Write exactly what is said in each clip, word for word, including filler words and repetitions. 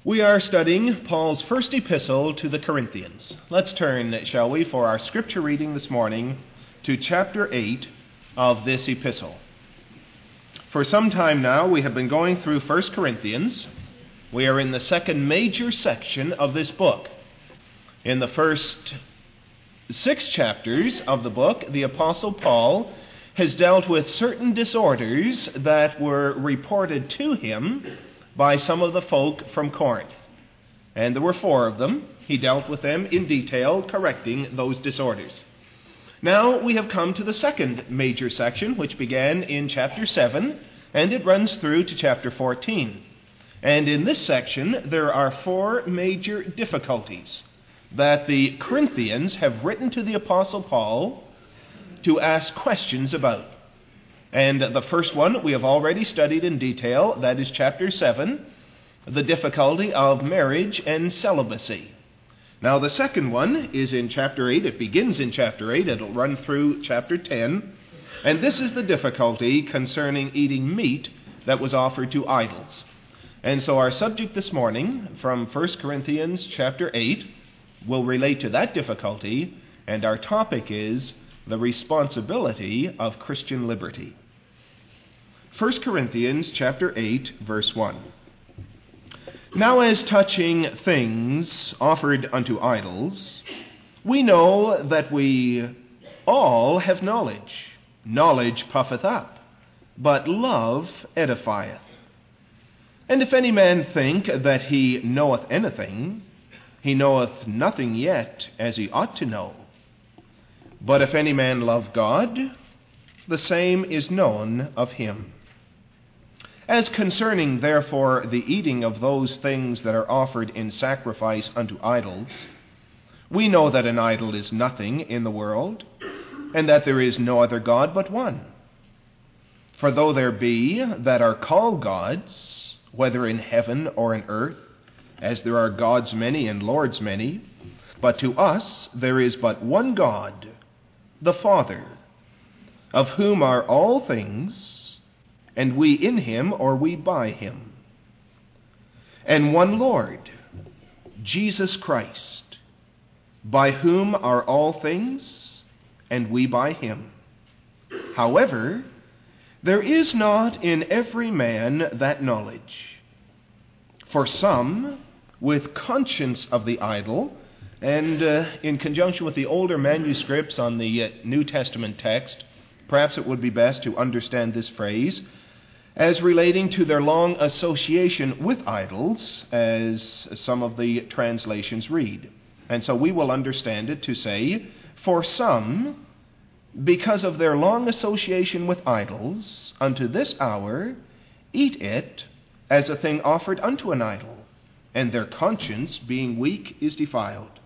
We are studying Paul's first epistle to the Corinthians. Let's turn, shall we, for our scripture reading this morning to chapter eight of this epistle. For some time now we have been going through First Corinthians. We are in the second major section of this book. In the first six chapters of the book, the Apostle Paul has dealt with certain disorders that were reported to him by some of the folk from Corinth. And there were four of them. He dealt with them in detail, correcting those disorders. Now we have come to the second major section, which began in chapter seven, and it runs through to chapter fourteen. And in this section, there are four major difficulties that the Corinthians have written to the Apostle Paul to ask questions about. And the first one we have already studied in detail. That is chapter seven, the difficulty of marriage and celibacy. Now the second one is in chapter eight. It begins in chapter eight. It'll run through chapter ten. And this is the difficulty concerning eating meat that was offered to idols. And so our subject this morning from First Corinthians chapter eight will relate to that difficulty, and our topic is the responsibility of Christian liberty. First Corinthians chapter eight, verse one. Now as touching things offered unto idols, we know that we all have knowledge. Knowledge puffeth up, but love edifieth. And if any man think that he knoweth anything, he knoweth nothing yet as he ought to know. But if any man love God, the same is known of him. As concerning, therefore, the eating of those things that are offered in sacrifice unto idols, we know that an idol is nothing in the world, and that there is no other God but one. For though there be that are called gods, whether in heaven or in earth, as there are gods many and lords many, but to us there is but one God, the Father, of whom are all things, and we in him, or we by him. And one Lord, Jesus Christ, by whom are all things, and we by him. However, there is not in every man that knowledge. For some, with conscience of the idol, and uh, in conjunction with the older manuscripts on the uh, New Testament text, perhaps it would be best to understand this phrase as relating to their long association with idols, as some of the translations read. And so we will understand it to say, for some, because of their long association with idols, unto this hour, eat it as a thing offered unto an idol, and their conscience, being weak, is defiled.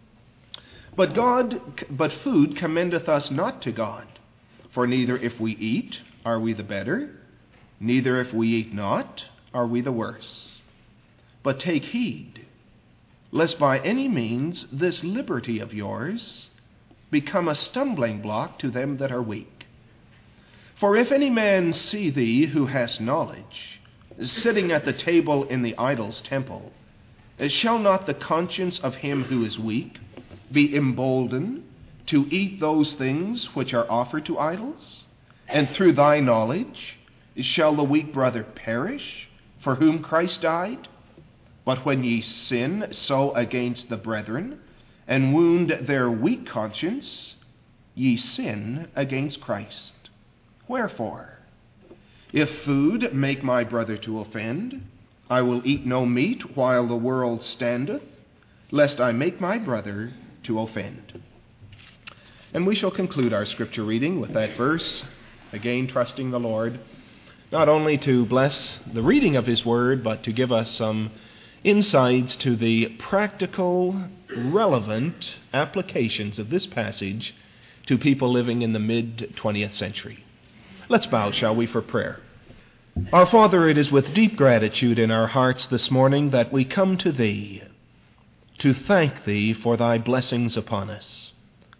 But God, but food commendeth us not to God, for neither if we eat are we the better, neither if we eat not are we the worse. But take heed, lest by any means this liberty of yours become a stumbling block to them that are weak. For if any man see thee who hast knowledge, sitting at the table in the idol's temple, shall not the conscience of him who is weak be emboldened to eat those things which are offered to idols? And through thy knowledge shall the weak brother perish, for whom Christ died? But when ye sin so against the brethren, and wound their weak conscience, ye sin against Christ. Wherefore, if food make my brother to offend, I will eat no meat while the world standeth, lest I make my brother to offend. And we shall conclude our scripture reading with that verse, again trusting the Lord, not only to bless the reading of his word, but to give us some insights to the practical, relevant applications of this passage to people living in the mid-twentieth century. Let's bow, shall we, for prayer. Our Father, it is with deep gratitude in our hearts this morning that we come to Thee to thank Thee for Thy blessings upon us.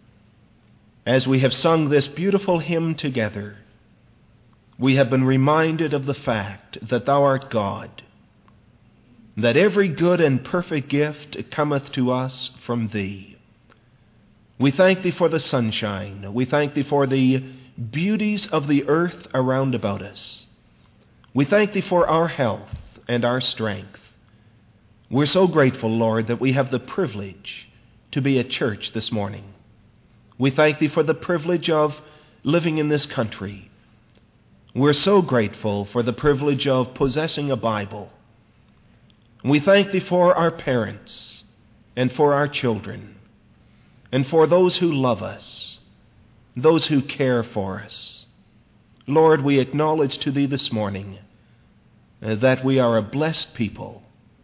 As we have sung this beautiful hymn together, we have been reminded of the fact that Thou art God, that every good and perfect gift cometh to us from Thee. We thank Thee for the sunshine. We thank Thee for the beauties of the earth around about us. We thank Thee for our health and our strength. We're so grateful, Lord, that we have the privilege to be at church this morning. We thank Thee for the privilege of living in this country. We're so grateful for the privilege of possessing a Bible. We thank Thee for our parents and for our children and for those who love us, those who care for us. Lord, we acknowledge to Thee this morning that we are a blessed people,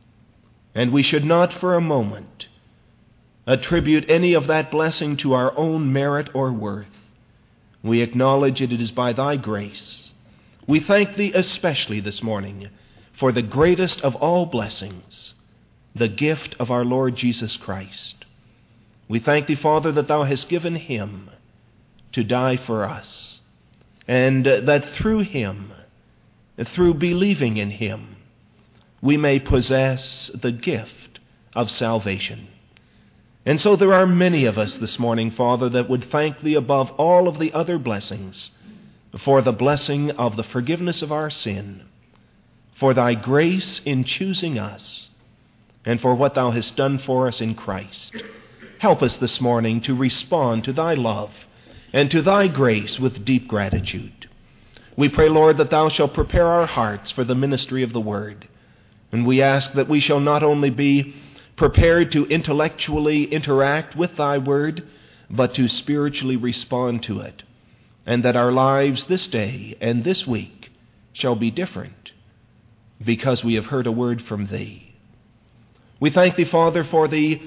and we should not for a moment attribute any of that blessing to our own merit or worth. We acknowledge it is by Thy grace. We thank Thee especially this morning for the greatest of all blessings, the gift of our Lord Jesus Christ. We thank Thee, Father, that Thou hast given Him to die for us, and that through Him, through believing in Him, we may possess the gift of salvation. And so there are many of us this morning, Father, that would thank Thee above all of the other blessings for the blessing of the forgiveness of our sin, for Thy grace in choosing us, and for what Thou hast done for us in Christ. Help us this morning to respond to Thy love and to Thy grace with deep gratitude. We pray, Lord, that Thou shalt prepare our hearts for the ministry of the Word. And we ask that we shall not only be prepared to intellectually interact with Thy Word, but to spiritually respond to it, and that our lives this day and this week shall be different because we have heard a word from Thee. We thank Thee, Father, for the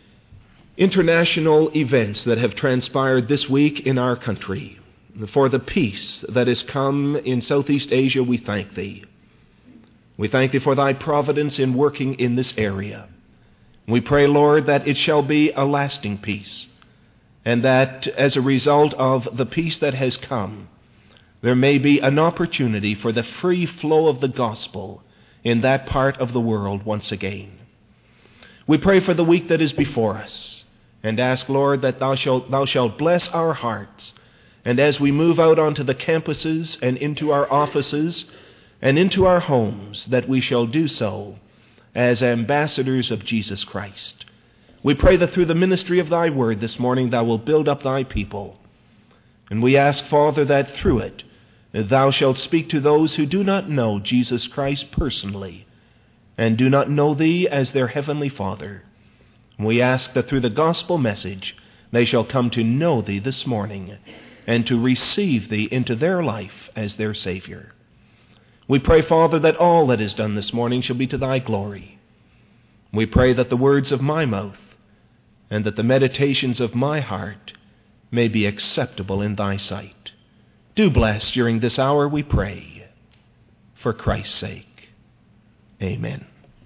international events that have transpired this week in our country. For the peace that has come in Southeast Asia, we thank Thee. We thank Thee for Thy providence in working in this area. We pray, Lord, that it shall be a lasting peace, and that as a result of the peace that has come, there may be an opportunity for the free flow of the gospel in that part of the world once again. We pray for the week that is before us, and ask, Lord, that Thou shalt, thou shalt bless our hearts, and as we move out onto the campuses and into our offices and into our homes, that we shall do so as ambassadors of Jesus Christ. We pray that through the ministry of Thy Word this morning Thou wilt build up Thy people. And we ask, Father, that through it Thou shalt speak to those who do not know Jesus Christ personally and do not know Thee as their heavenly Father. And we ask that through the gospel message they shall come to know Thee this morning and to receive Thee into their life as their Savior. We pray, Father, that all that is done this morning shall be to Thy glory. We pray that the words of my mouth and that the meditations of my heart may be acceptable in Thy sight. Do bless during this hour, we pray, for Christ's sake. Amen.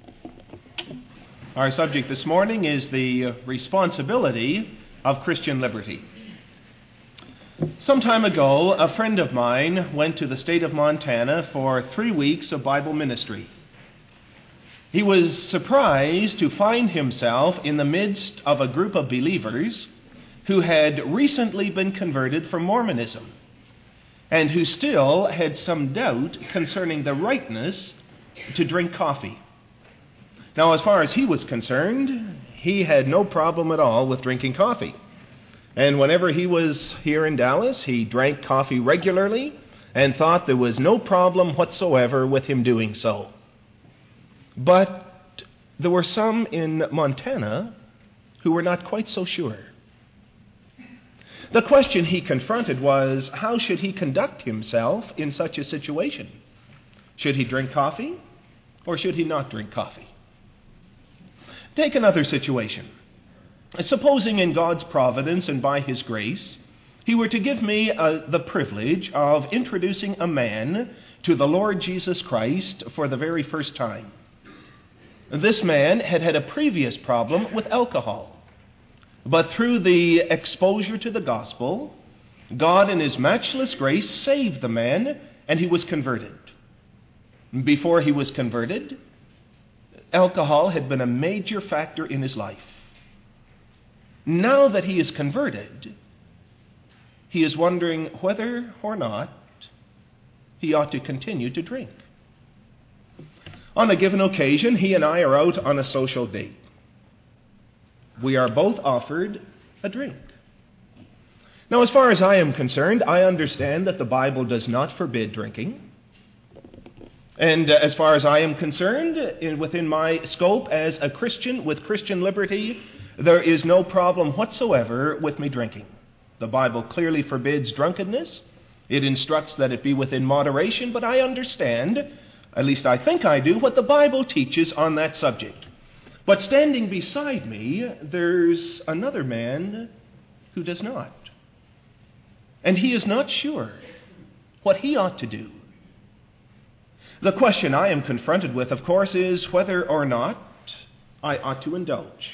Our subject this morning is the responsibility of Christian liberty. Some time ago, a friend of mine went to the state of Montana for three weeks of Bible ministry. He was surprised to find himself in the midst of a group of believers who had recently been converted from Mormonism and who still had some doubt concerning the rightness to drink coffee. Now, as far as he was concerned, he had no problem at all with drinking coffee. And whenever he was here in Dallas, he drank coffee regularly and thought there was no problem whatsoever with him doing so. But there were some in Montana who were not quite so sure. The question he confronted was, how should he conduct himself in such a situation? Should he drink coffee or should he not drink coffee? Take another situation. Supposing in God's providence and by His grace, He were to give me uh, the privilege of introducing a man to the Lord Jesus Christ for the very first time. This man had had a previous problem with alcohol, but through the exposure to the gospel, God in His matchless grace saved the man and he was converted. Before he was converted, Alcohol had been a major factor in his life. Now that he is converted, he is wondering whether or not he ought to continue to drink. On a given occasion, he and I are out on a social date. We are both offered a drink. Now, as far as I am concerned, I understand that the Bible does not forbid drinking. And uh, as far as I am concerned, in, within my scope as a Christian with Christian liberty, there is no problem whatsoever with me drinking. The Bible clearly forbids drunkenness. It instructs that it be within moderation, but I understand, at least I think I do, what the Bible teaches on that subject. But standing beside me, there's another man who does not. And he is not sure what he ought to do. The question I am confronted with, of course, is whether or not I ought to indulge.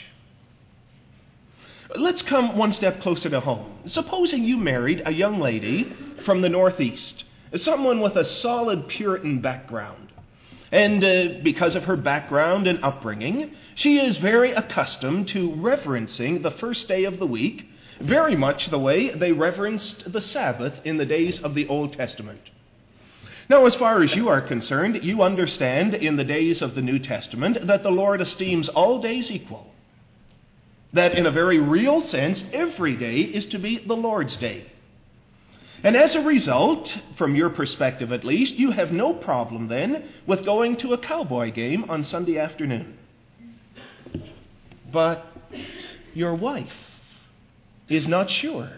Let's come one step closer to home. Supposing you married a young lady from the Northeast, someone with a solid Puritan background. And uh, because of her background and upbringing, she is very accustomed to reverencing the first day of the week, very much the way they reverenced the Sabbath in the days of the Old Testament. Now, as far as you are concerned, you understand in the days of the New Testament that the Lord esteems all days equal. That in a very real sense, every day is to be the Lord's day. And as a result, from your perspective at least, you have no problem then with going to a Cowboy game on Sunday afternoon. But your wife is not sure.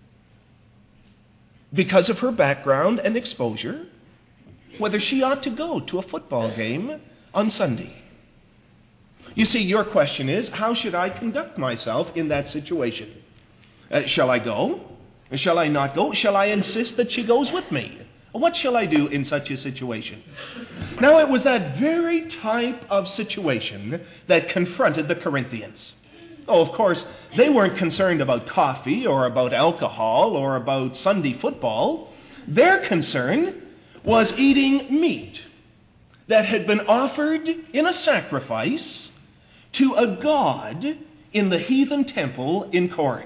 Because of her background and exposure, whether she ought to go to a football game on Sunday. You see, your question is, how should I conduct myself in that situation? Uh, shall I go? Shall I not go? Shall I insist that she goes with me? What shall I do in such a situation? Now, it was that very type of situation that confronted the Corinthians. Oh, of course, they weren't concerned about coffee or about alcohol or about Sunday football. Their concern was eating meat that had been offered in a sacrifice to a god in the heathen temple in Corinth.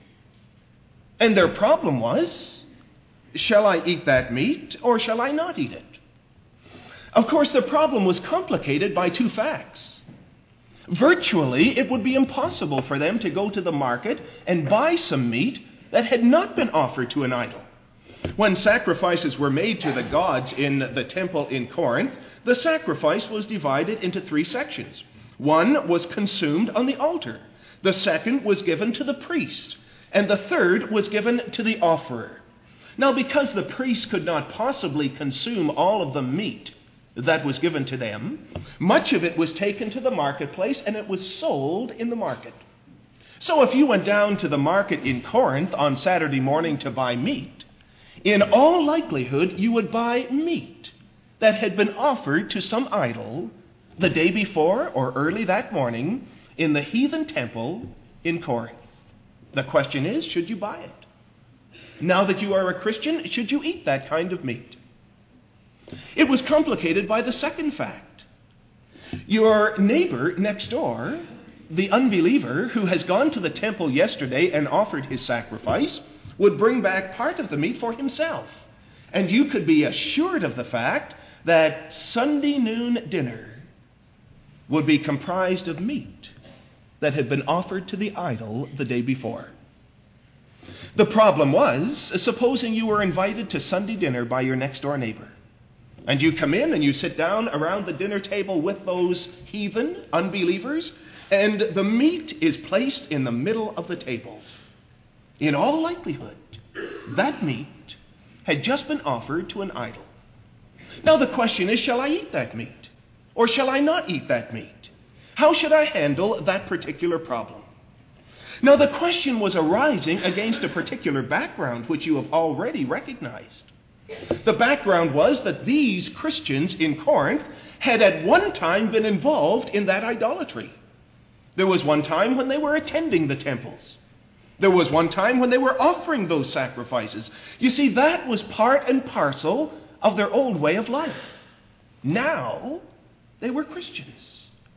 And their problem was, shall I eat that meat or shall I not eat it? Of course, the problem was complicated by two facts. Virtually, it would be impossible for them to go to the market and buy some meat that had not been offered to an idol. When sacrifices were made to the gods in the temple in Corinth, the sacrifice was divided into three sections. One was consumed on the altar. The second was given to the priest. And the third was given to the offerer. Now, because the priest could not possibly consume all of the meat that was given to them, much of it was taken to the marketplace and it was sold in the market. So if you went down to the market in Corinth on Saturday morning to buy meat, in all likelihood you would buy meat that had been offered to some idol the day before or early that morning in the heathen temple in Corinth. The question is, should you buy it? Now that you are a Christian, should you eat that kind of meat? It was complicated by the second fact. Your neighbor next door, the unbeliever who has gone to the temple yesterday and offered his sacrifice, would bring back part of the meat for himself. And you could be assured of the fact that Sunday noon dinner would be comprised of meat that had been offered to the idol the day before. The problem was, supposing you were invited to Sunday dinner by your next door neighbor, and you come in and you sit down around the dinner table with those heathen unbelievers, and the meat is placed in the middle of the table. In all likelihood, that meat had just been offered to an idol. Now the question is, shall I eat that meat? Or shall I not eat that meat? How should I handle that particular problem? Now, the question was arising against a particular background which you have already recognized. The background was that these Christians in Corinth had at one time been involved in that idolatry. There was one time when they were attending the temples. There was one time when they were offering those sacrifices. You see, that was part and parcel of their old way of life. Now, they were Christians.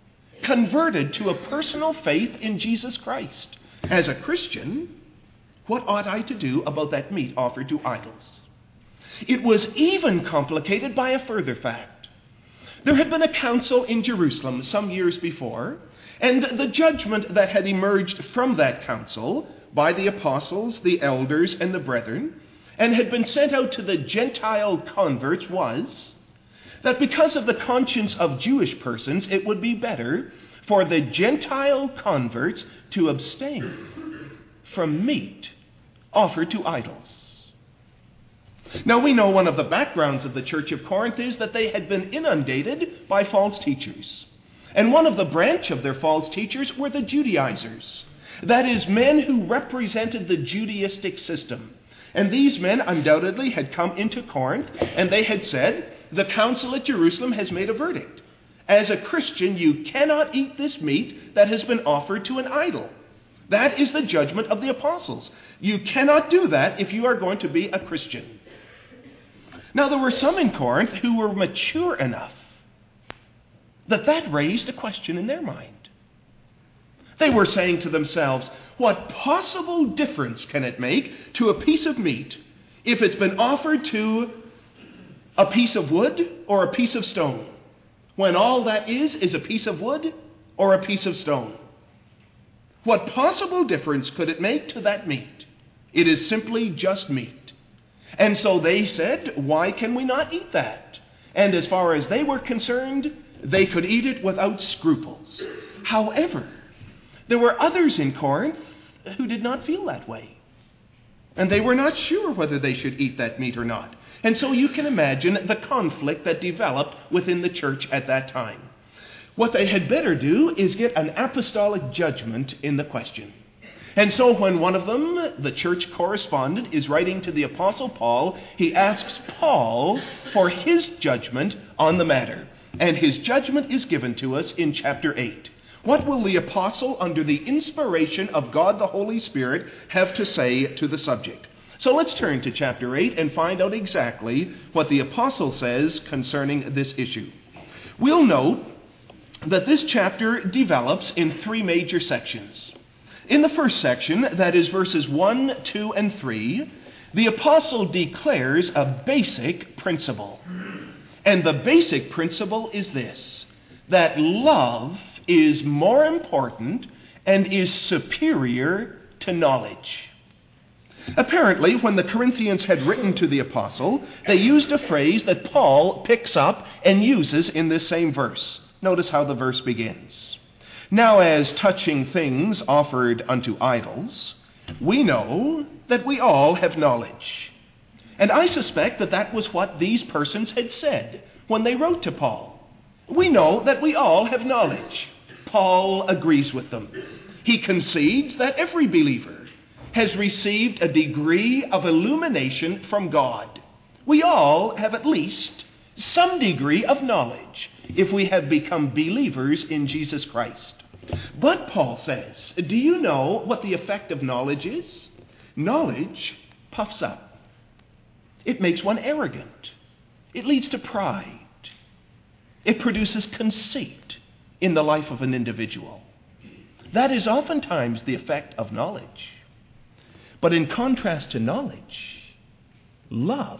converted to a personal faith in Jesus Christ. As a Christian, what ought I to do about that meat offered to idols? It was even complicated by a further fact. There had been a council in Jerusalem some years before, and the judgment that had emerged from that council by the apostles, the elders, and the brethren, and had been sent out to the Gentile converts was that because of the conscience of Jewish persons, it would be better for the Gentile converts to abstain from meat offered to idols. Now we know one of the backgrounds of the Church of Corinth is that they had been inundated by false teachers. And one of the branch of their false teachers were the Judaizers. That is, men who represented the Judaistic system. And these men undoubtedly had come into Corinth, and they had said, the council at Jerusalem has made a verdict. As a Christian, you cannot eat this meat that has been offered to an idol. That is the judgment of the apostles. You cannot do that if you are going to be a Christian. Now, there were some in Corinth who were mature enough that that raised a question in their mind. They were saying to themselves, what possible difference can it make to a piece of meat if it's been offered to a piece of wood or a piece of stone, when all that is is a piece of wood or a piece of stone? What possible difference could it make to that meat? It is simply just meat. And so they said, why can we not eat that? And as far as they were concerned, they could eat it without scruples. However, there were others in Corinth who did not feel that way. And they were not sure whether they should eat that meat or not. And so you can imagine the conflict that developed within the church at that time. What they had better do is get an apostolic judgment in the question. And so when one of them, the church correspondent, is writing to the Apostle Paul, he asks Paul for his judgment on the matter. And his judgment is given to us in chapter eight. What will the apostle, under the inspiration of God the Holy Spirit, have to say to the subject? So let's turn to chapter eight and find out exactly what the apostle says concerning this issue. We'll note that this chapter develops in three major sections. In the first section, that is verses one, two, and three, the apostle declares a basic principle. And the basic principle is this, that love is more important and is superior to knowledge. Apparently, when the Corinthians had written to the apostle, they used a phrase that Paul picks up and uses in this same verse. Notice how the verse begins. Now, as touching things offered unto idols, we know that we all have knowledge. And I suspect that that was what these persons had said when they wrote to Paul. We know that we all have knowledge. Paul agrees with them. He concedes that every believer has received a degree of illumination from God. We all have at least some degree of knowledge if we have become believers in Jesus Christ. But Paul says, do you know what the effect of knowledge is? Knowledge puffs up. It makes one arrogant. It leads to pride. It produces conceit in the life of an individual. That is oftentimes the effect of knowledge. But in contrast to knowledge, love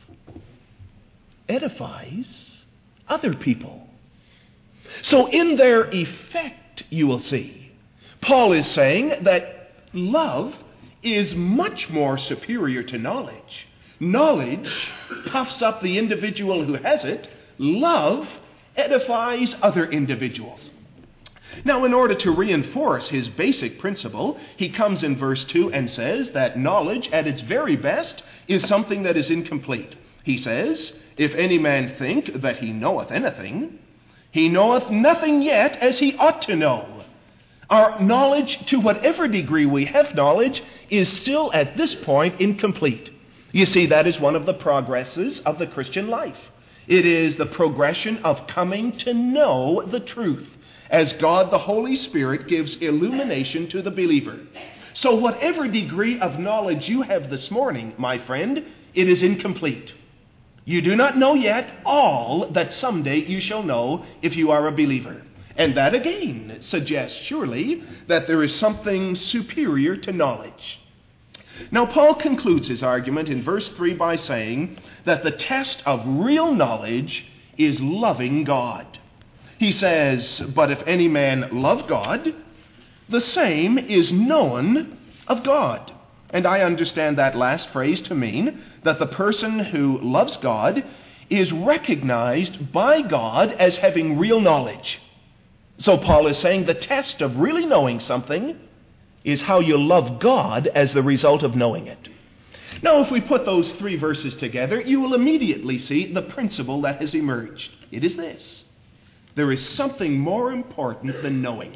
edifies other people. So in their effect, you will see, Paul is saying that love is much more superior to knowledge. Knowledge puffs up the individual who has it. Love edifies other individuals. Now, in order to reinforce his basic principle, he comes in verse two and says that knowledge at its very best is something that is incomplete. He says, if any man think that he knoweth anything, he knoweth nothing yet as he ought to know. Our knowledge, to whatever degree we have knowledge, is still at this point incomplete. You see, that is one of the progresses of the Christian life. It is the progression of coming to know the truth as God the Holy Spirit gives illumination to the believer. So whatever degree of knowledge you have this morning, my friend, it is incomplete. You do not know yet all that someday you shall know if you are a believer. And that again suggests surely that there is something superior to knowledge. Now, Paul concludes his argument in verse three by saying that the test of real knowledge is loving God. He says, "But if any man love God, the same is known of God." And I understand that last phrase to mean that the person who loves God is recognized by God as having real knowledge. So Paul is saying the test of really knowing something is how you love God as the result of knowing it. Now, if we put those three verses together, you will immediately see the principle that has emerged. It is this: there is something more important than knowing,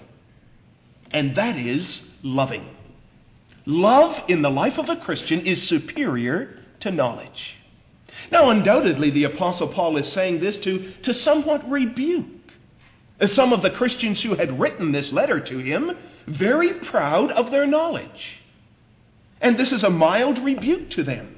and that is loving. Love in the life of a Christian is superior to knowledge. Now, undoubtedly, the Apostle Paul is saying this to, to somewhat rebuke some of the Christians who had written this letter to him, very proud of their knowledge. And this is a mild rebuke to them.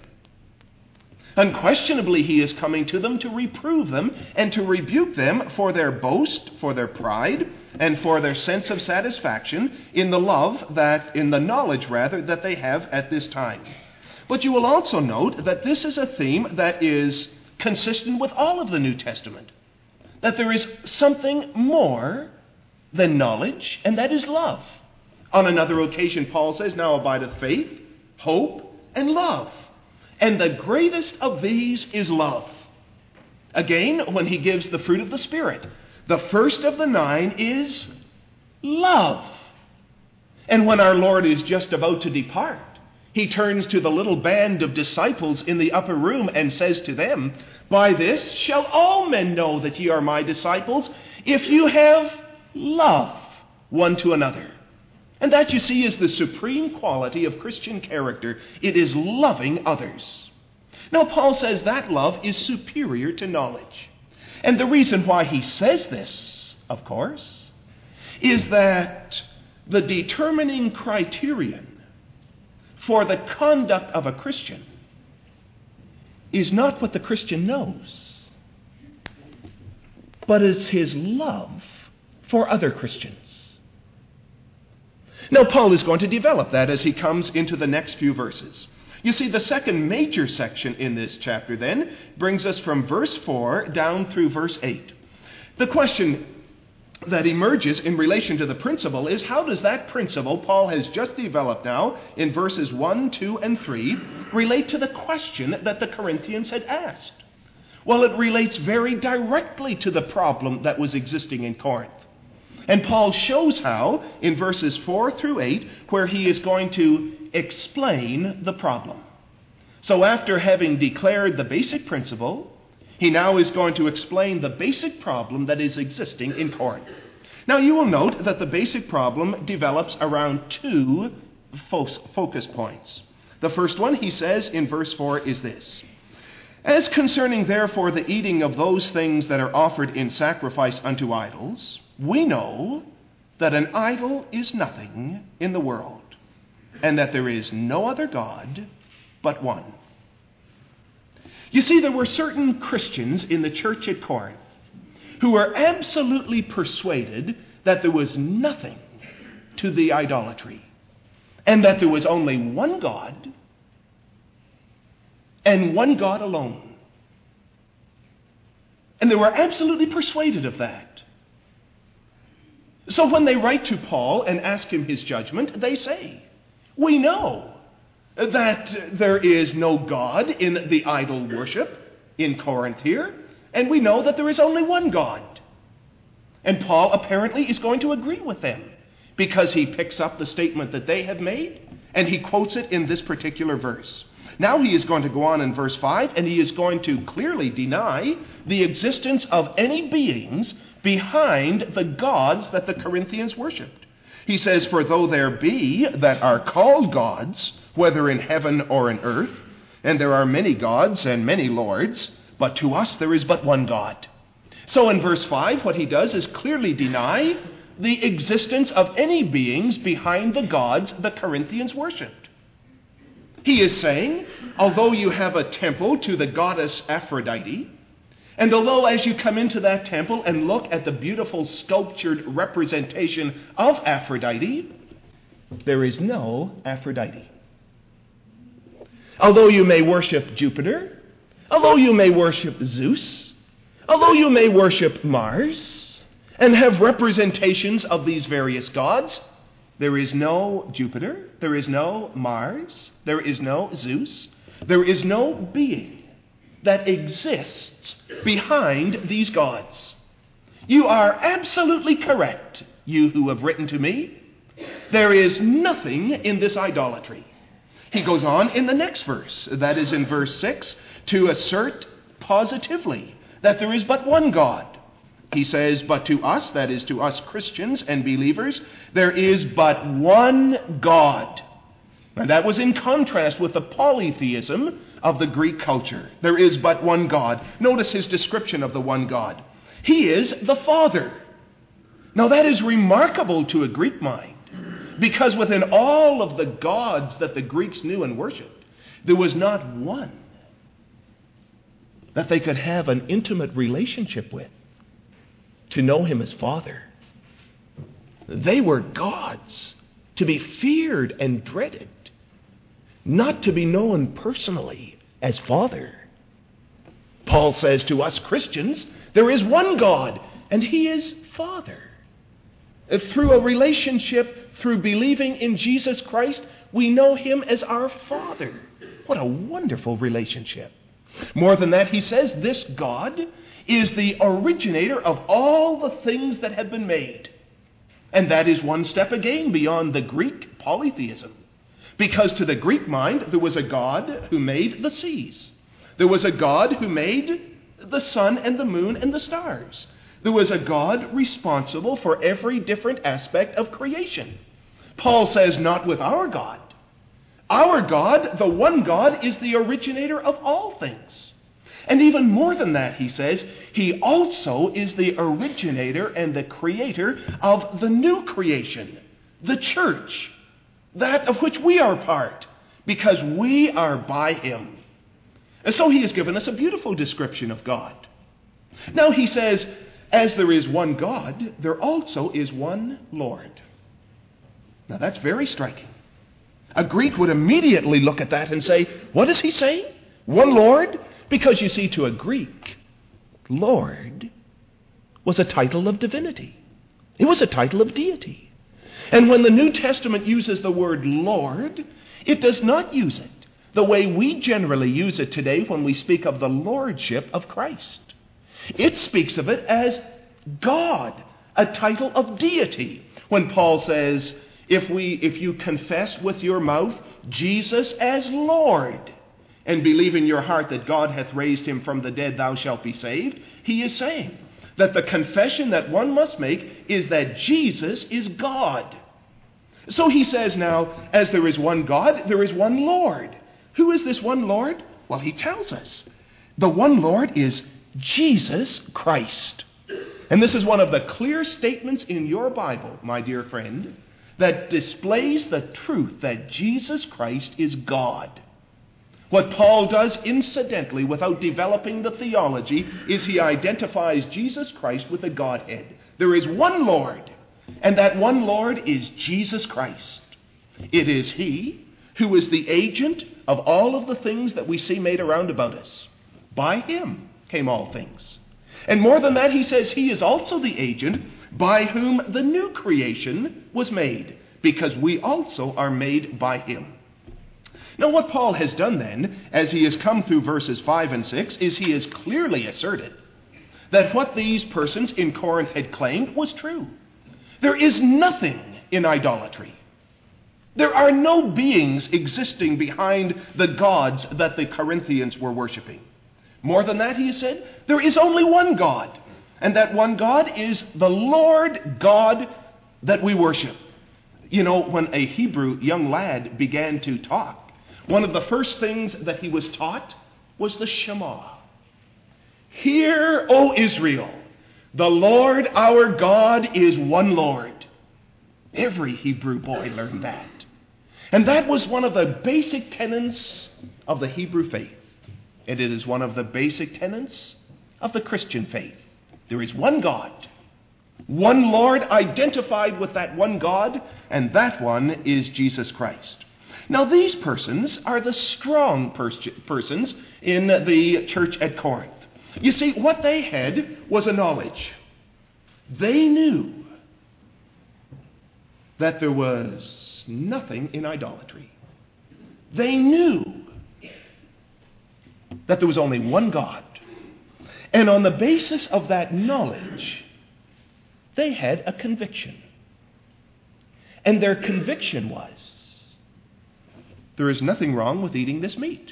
Unquestionably, he is coming to them to reprove them and to rebuke them for their boast, for their pride, and for their sense of satisfaction in the love that, in the knowledge rather, that they have at this time. But you will also note that this is a theme that is consistent with all of the New Testament. That there is something more than knowledge, and that is love. On another occasion, Paul says, "Now abideth faith, hope, and love. And the greatest of these is love." Again, when he gives the fruit of the Spirit, the first of the nine is love. And when our Lord is just about to depart, he turns to the little band of disciples in the upper room and says to them, "By this shall all men know that ye are my disciples, if you have love one to another." And that, you see, is the supreme quality of Christian character. It is loving others. Now, Paul says that love is superior to knowledge. And the reason why he says this, of course, is that the determining criterion for the conduct of a Christian is not what the Christian knows, but is his love for other Christians. Now, Paul is going to develop that as he comes into the next few verses. You see, the second major section in this chapter then brings us from verse four down through verse eight. The question that emerges in relation to the principle is, how does that principle Paul has just developed now in verses one, two, and three relate to the question that the Corinthians had asked? Well, it relates very directly to the problem that was existing in Corinth. And Paul shows how in verses four through eight, where he is going to explain the problem. So after having declared the basic principle, he now is going to explain the basic problem that is existing in Corinth. Now, you will note that the basic problem develops around two fo- focus points. The first one, he says in verse four, is this: "As concerning therefore the eating of those things that are offered in sacrifice unto idols, we know that an idol is nothing in the world, and that there is no other God but one." You see, there were certain Christians in the church at Corinth who were absolutely persuaded that there was nothing to the idolatry, and that there was only one God, and one God alone. And they were absolutely persuaded of that. So when they write to Paul and ask him his judgment, they say, "We know that there is no God in the idol worship in Corinth here, and we know that there is only one God." And Paul apparently is going to agree with them, because he picks up the statement that they have made and he quotes it in this particular verse. Now he is going to go on in verse five, and he is going to clearly deny the existence of any beings behind the gods that the Corinthians worshipped. He says, "For though there be that are called gods, whether in heaven or in earth, and there are many gods and many lords, but to us there is but one God." So in verse five, what he does is clearly deny the existence of any beings behind the gods the Corinthians worshipped. He is saying, although you have a temple to the goddess Aphrodite, And although as you come into that temple and look at the beautiful sculptured representation of Aphrodite, there is no Aphrodite. Although you may worship Jupiter, although you may worship Zeus, although you may worship Mars, and have representations of these various gods, there is no Jupiter, there is no Mars, there is no Zeus, there is no being that exists behind these gods. You are absolutely correct, you who have written to me. There is nothing in this idolatry. He goes on in the next verse, that is in verse six, to assert positively that there is but one God. He says, but to us, that is to us Christians and believers, there is but one God. And that was in contrast with the polytheism of the Greek culture. There is but one God. Notice his description of the one God. He is the Father. Now that is remarkable to a Greek mind, because within all of the gods that the Greeks knew and worshipped, there was not one that they could have an intimate relationship with, to know him as Father. They were gods to be feared and dreaded, not to be known personally as Father. Paul says to us Christians, there is one God, and he is Father. Through a relationship, through believing in Jesus Christ, we know him as our Father. What a wonderful relationship. More than that, he says this God is the originator of all the things that have been made. And that is one step again beyond the Greek polytheism. Because to the Greek mind, there was a God who made the seas. There was a God who made the sun and the moon and the stars. There was a God responsible for every different aspect of creation. Paul says, not with our God. Our God, the one God, is the originator of all things. And even more than that, he says, he also is the originator and the creator of the new creation, the church, that of which we are part, because we are by him. And so he has given us a beautiful description of God. Now he says, as there is one God, there also is one Lord. Now that's very striking. A Greek would immediately look at that and say, what is he saying? One Lord? Because you see, to a Greek, Lord was a title of divinity. It was a title of deity. And when the New Testament uses the word Lord, it does not use it the way we generally use it today when we speak of the lordship of Christ. It speaks of it as God, a title of deity. When Paul says, if we, if you confess with your mouth Jesus as Lord, and believe in your heart that God hath raised him from the dead, thou shalt be saved, he is saying that the confession that one must make is that Jesus is God. So he says now, as there is one God, there is one Lord. Who is this one Lord? Well, he tells us. The one Lord is Jesus Christ. And this is one of the clear statements in your Bible, my dear friend, that displays the truth that Jesus Christ is God. What Paul does incidentally, without developing the theology, is he identifies Jesus Christ with the Godhead. There is one Lord, and that one Lord is Jesus Christ. It is he who is the agent of all of the things that we see made around about us. By him came all things. And more than that, he says he is also the agent by whom the new creation was made, because we also are made by him. Now what Paul has done then, as he has come through verses five and six, is he has clearly asserted that what these persons in Corinth had claimed was true. There is nothing in idolatry. There are no beings existing behind the gods that the Corinthians were worshiping. More than that, he said, there is only one God, and that one God is the Lord God that we worship. You know, when a Hebrew young lad began to talk, one of the first things that he was taught was the Shema. Hear, O Israel, the Lord our God is one Lord. Every Hebrew boy learned that. And that was one of the basic tenets of the Hebrew faith. And it is one of the basic tenets of the Christian faith. There is one God, one Lord identified with that one God, and that one is Jesus Christ. Now these persons are the strong pers- persons in the church at Corinth. You see, what they had was a knowledge. They knew that there was nothing in idolatry. They knew that there was only one God. And on the basis of that knowledge, they had a conviction. And their conviction was, there is nothing wrong with eating this meat.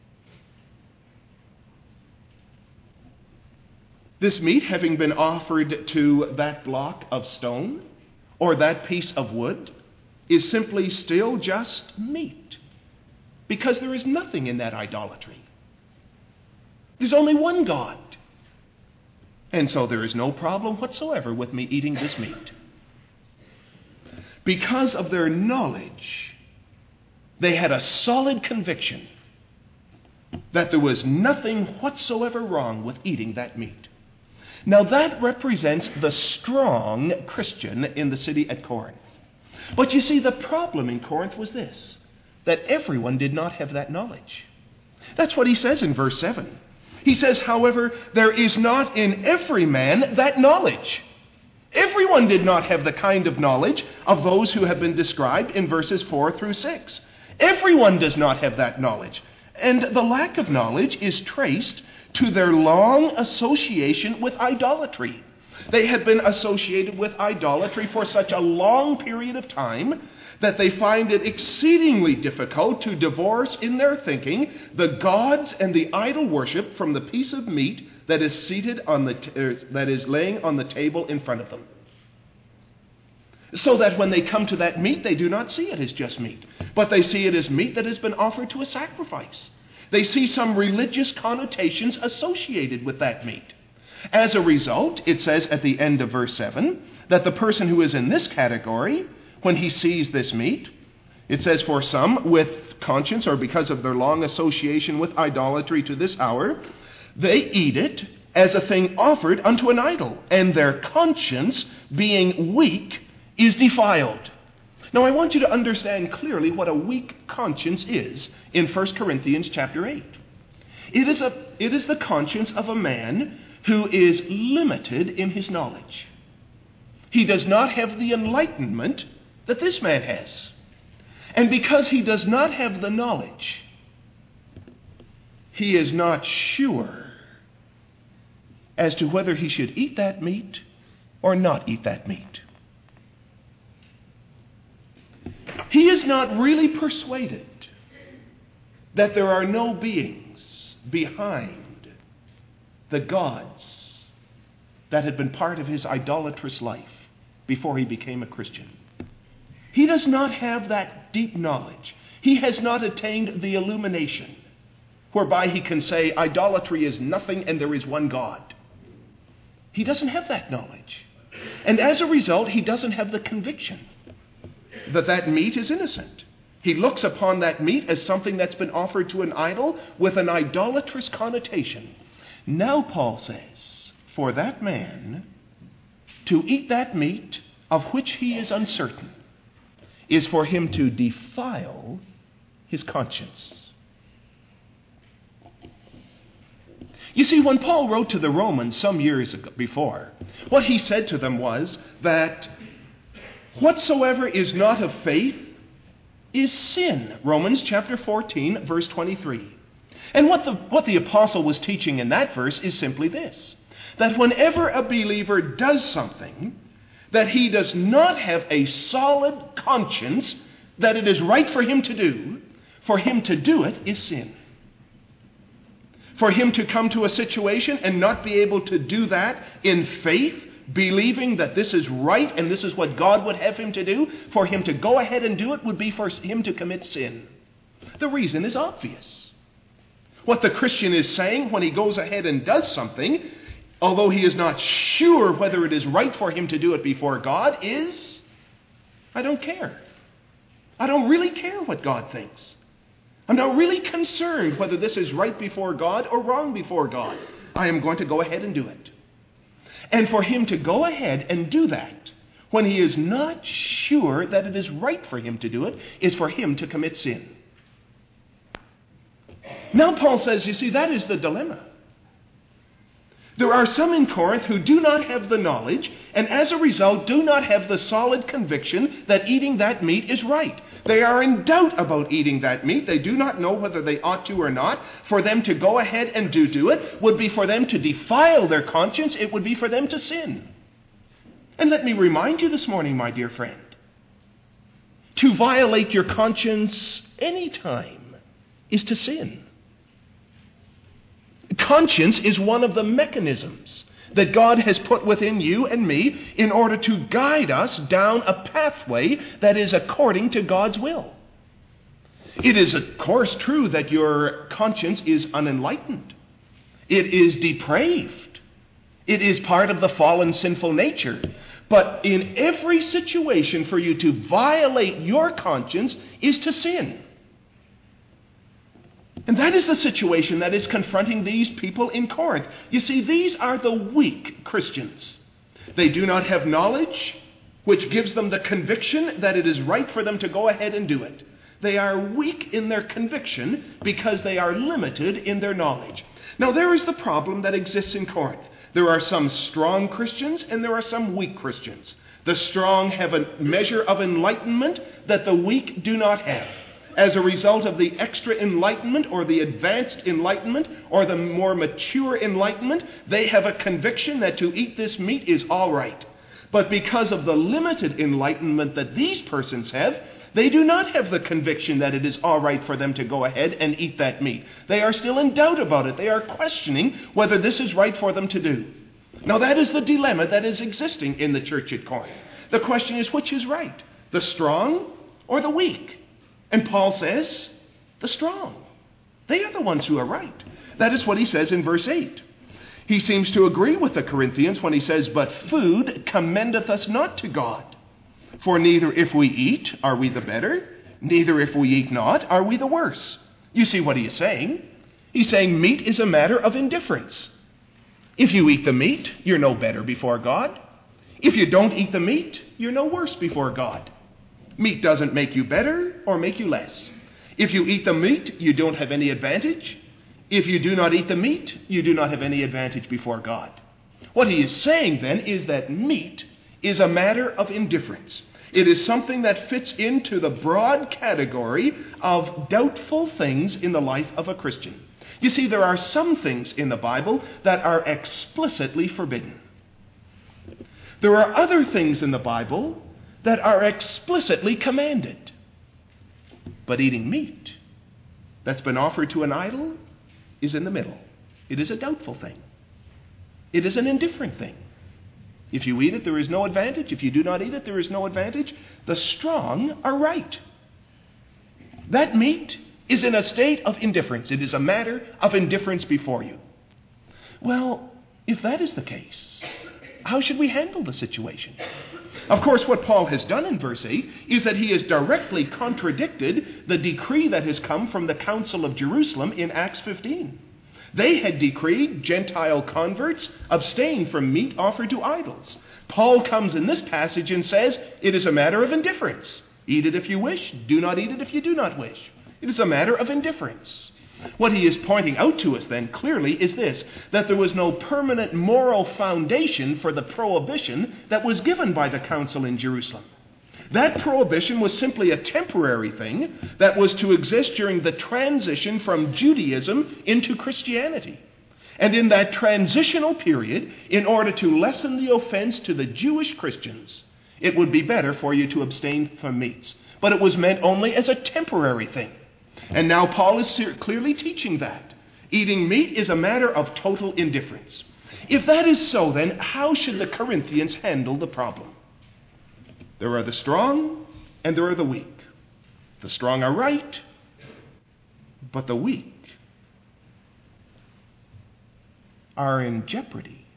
This meat, having been offered to that block of stone or that piece of wood, is simply still just meat, because there is nothing in that idolatry. There's only one God. And so there is no problem whatsoever with me eating this meat. Because of their knowledge, they had a solid conviction that there was nothing whatsoever wrong with eating that meat. Now that represents the strong Christian in the city at Corinth. But you see, the problem in Corinth was this, that everyone did not have that knowledge. That's what he says in verse seven. He says, however, there is not in every man that knowledge. Everyone did not have the kind of knowledge of those who have been described in verses four through six. Everyone does not have that knowledge. And the lack of knowledge is traced to their long association with idolatry. They had been associated with idolatry for such a long period of time that they find it exceedingly difficult to divorce in their thinking the gods and the idol worship from the piece of meat that is seated on the t- er, that is laying on the table in front of them. So that when they come to that meat, they do not see it as just meat, but they see it as meat that has been offered to a sacrifice. They see some religious connotations associated with that meat. As a result, it says at the end of verse seven that the person who is in this category, when he sees this meat, it says, for some, with conscience or because of their long association with idolatry to this hour, they eat it as a thing offered unto an idol, and their conscience, being weak, is defiled. Now I want you to understand clearly what a weak conscience is in First Corinthians chapter eight. It is, a, it is the conscience of a man who is limited in his knowledge. He does not have the enlightenment that this man has. And because he does not have the knowledge, he is not sure as to whether he should eat that meat or not eat that meat. He is not really persuaded that there are no beings behind the gods that had been part of his idolatrous life before he became a Christian. He does not have that deep knowledge. He has not attained the illumination whereby he can say idolatry is nothing and there is one God. He doesn't have that knowledge. And as a result, he doesn't have the conviction that that meat is innocent. He looks upon that meat as something that's been offered to an idol with an idolatrous connotation. Now Paul says, for that man to eat that meat of which he is uncertain is for him to defile his conscience. You see, when Paul wrote to the Romans some years ago, before, what he said to them was that whatsoever is not of faith is sin. Romans chapter fourteen, verse twenty-three. And what the, what the apostle was teaching in that verse is simply this, that whenever a believer does something that he does not have a solid conscience that it is right for him to do, for him to do it is sin. For him to come to a situation and not be able to do that in faith, believing that this is right and this is what God would have him to do, for him to go ahead and do it would be for him to commit sin. The reason is obvious. What the Christian is saying when he goes ahead and does something, although he is not sure whether it is right for him to do it before God, is, I don't care. I don't really care what God thinks. I'm not really concerned whether this is right before God or wrong before God. I am going to go ahead and do it. And for him to go ahead and do that when he is not sure that it is right for him to do it is for him to commit sin. Now Paul says, you see, that is the dilemma. There are some in Corinth who do not have the knowledge, and as a result do not have the solid conviction that eating that meat is right. They are in doubt about eating that meat. They do not know whether they ought to or not. For them to go ahead and do do it would be for them to defile their conscience. It would be for them to sin. And let me remind you this morning, my dear friend, to violate your conscience any time is to sin. Conscience is one of the mechanisms that God has put within you and me in order to guide us down a pathway that is according to God's will. It is, of course, true that your conscience is unenlightened. It is depraved. It is part of the fallen sinful nature. But in every situation, for you to violate your conscience is to sin. And that is the situation that is confronting these people in Corinth. You see, these are the weak Christians. They do not have knowledge, which gives them the conviction that it is right for them to go ahead and do it. They are weak in their conviction because they are limited in their knowledge. Now, there is the problem that exists in Corinth. There are some strong Christians and there are some weak Christians. The strong have a measure of enlightenment that the weak do not have. As a result of the extra enlightenment or the advanced enlightenment or the more mature enlightenment, they have a conviction that to eat this meat is all right. But because of the limited enlightenment that these persons have, they do not have the conviction that it is all right for them to go ahead and eat that meat. They are still in doubt about it. They are questioning whether this is right for them to do. Now that is the dilemma that is existing in the church at Corinth. The question is, which is right? The strong or the weak? And Paul says, the strong. They are the ones who are right. That is what he says in verse eight. He seems to agree with the Corinthians when he says, but food commendeth us not to God. For neither if we eat are we the better, neither if we eat not are we the worse. You see what he is saying? He's saying meat is a matter of indifference. If you eat the meat, you're no better before God. If you don't eat the meat, you're no worse before God. Meat doesn't make you better or make you less. If you eat the meat, you don't have any advantage. If you do not eat the meat, you do not have any advantage before God. What he is saying then is that meat is a matter of indifference. It is something that fits into the broad category of doubtful things in the life of a Christian. You see, there are some things in the Bible that are explicitly forbidden. There are other things in the Bible that are explicitly commanded. But eating meat that's been offered to an idol is in the middle. It is a doubtful thing. It is an indifferent thing. If you eat it, there is no advantage. If you do not eat it, there is no advantage. The strong are right. That meat is in a state of indifference. It is a matter of indifference before you. Well, if that is the case, how should we handle the situation? Of course, what Paul has done in verse eight is that he has directly contradicted the decree that has come from the Council of Jerusalem in Acts fifteen. They had decreed Gentile converts abstain from meat offered to idols. Paul comes in this passage and says, it is a matter of indifference. Eat it if you wish, do not eat it if you do not wish. It is a matter of indifference. What he is pointing out to us then clearly is this, that there was no permanent moral foundation for the prohibition that was given by the council in Jerusalem. That prohibition was simply a temporary thing that was to exist during the transition from Judaism into Christianity. And in that transitional period, in order to lessen the offense to the Jewish Christians, it would be better for you to abstain from meats. But it was meant only as a temporary thing. And now Paul is clearly teaching that. Eating meat is a matter of total indifference. If that is so, then how should the Corinthians handle the problem? There are the strong and there are the weak. The strong are right, but the weak are in jeopardy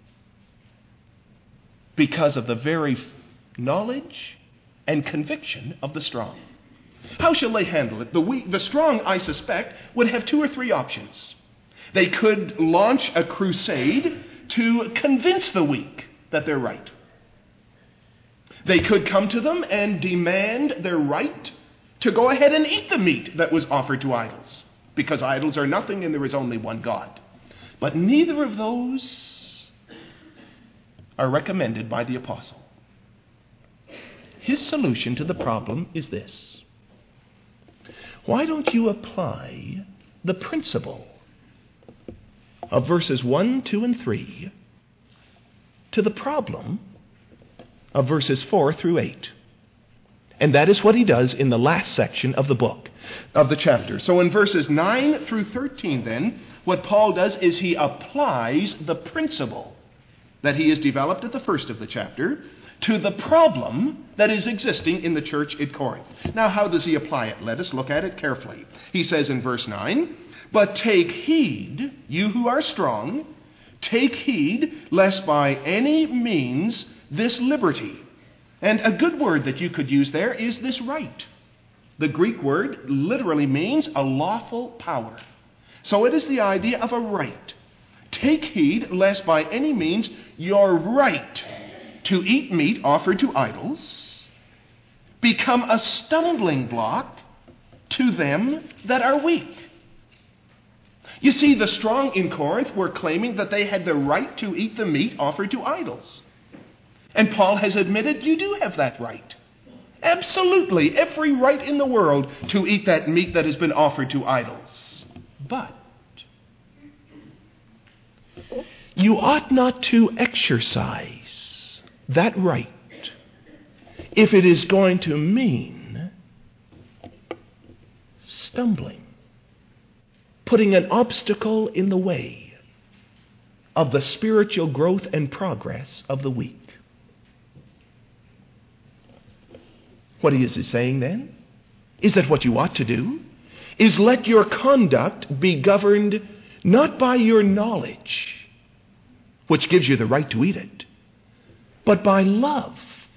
because of the very knowledge and conviction of the strong. How shall they handle it? The weak, the strong, I suspect, would have two or three options. They could launch a crusade to convince the weak that they're right. They could come to them and demand their right to go ahead and eat the meat that was offered to idols, because idols are nothing and there is only one God. But neither of those are recommended by the apostle. His solution to the problem is this: why don't you apply the principle of verses one, two, and three to the problem of verses four through eight? And that is what he does in the last section of the book, of the chapter. So in verses nine through thirteen then, what Paul does is he applies the principle that he has developed at the first of the chapter to the problem that is existing in the church at Corinth. Now, how does he apply it? Let us look at it carefully. He says in verse nine, "But take heed, you who are strong, take heed lest by any means this liberty," and a good word that you could use there is this right. The Greek word literally means a lawful power. So it is the idea of a right. Take heed lest by any means your right to eat meat offered to idols become a stumbling block to them that are weak. You see, the strong in Corinth were claiming that they had the right to eat the meat offered to idols. And Paul has admitted you do have that right. Absolutely, every right in the world to eat that meat that has been offered to idols. But you ought not to exercise that right if it is going to mean stumbling, putting an obstacle in the way of the spiritual growth and progress of the weak. What is he saying then? Is that what you ought to do? Is let your conduct be governed not by your knowledge, which gives you the right to eat it, but by love,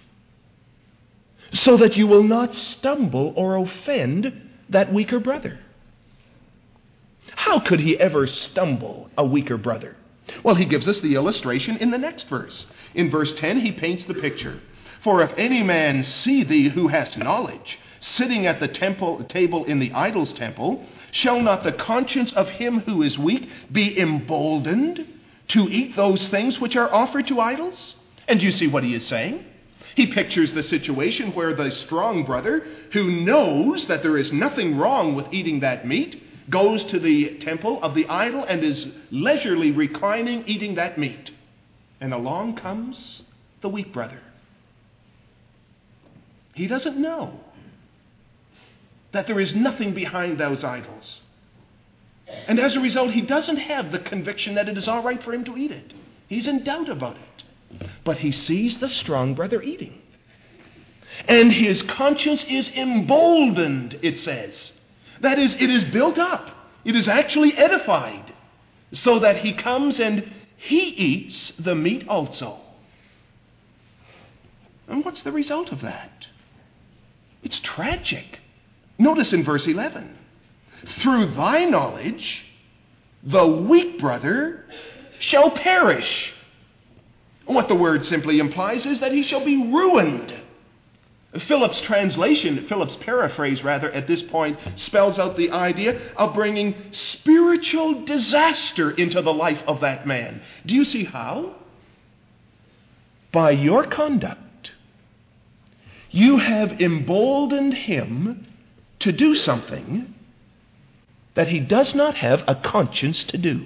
so that you will not stumble or offend that weaker brother. How could he ever stumble a weaker brother? Well, he gives us the illustration in the next verse. In verse ten, he paints the picture. "For if any man see thee who hast knowledge, sitting at the temple table in the idol's temple, shall not the conscience of him who is weak be emboldened to eat those things which are offered to idols?" And you see what he is saying? He pictures the situation where the strong brother, who knows that there is nothing wrong with eating that meat, goes to the temple of the idol and is leisurely reclining, eating that meat. And along comes the weak brother. He doesn't know that there is nothing behind those idols. And as a result, he doesn't have the conviction that it is all right for him to eat it. He's in doubt about it. But he sees the strong brother eating. And his conscience is emboldened, it says. That is, it is built up. It is actually edified. So that he comes and he eats the meat also. And what's the result of that? It's tragic. Notice in verse eleven. "Through thy knowledge, the weak brother shall perish." What the word simply implies is that he shall be ruined. Philip's translation, Philip's paraphrase rather, at this point spells out the idea of bringing spiritual disaster into the life of that man. Do you see how? By your conduct, you have emboldened him to do something that he does not have a conscience to do.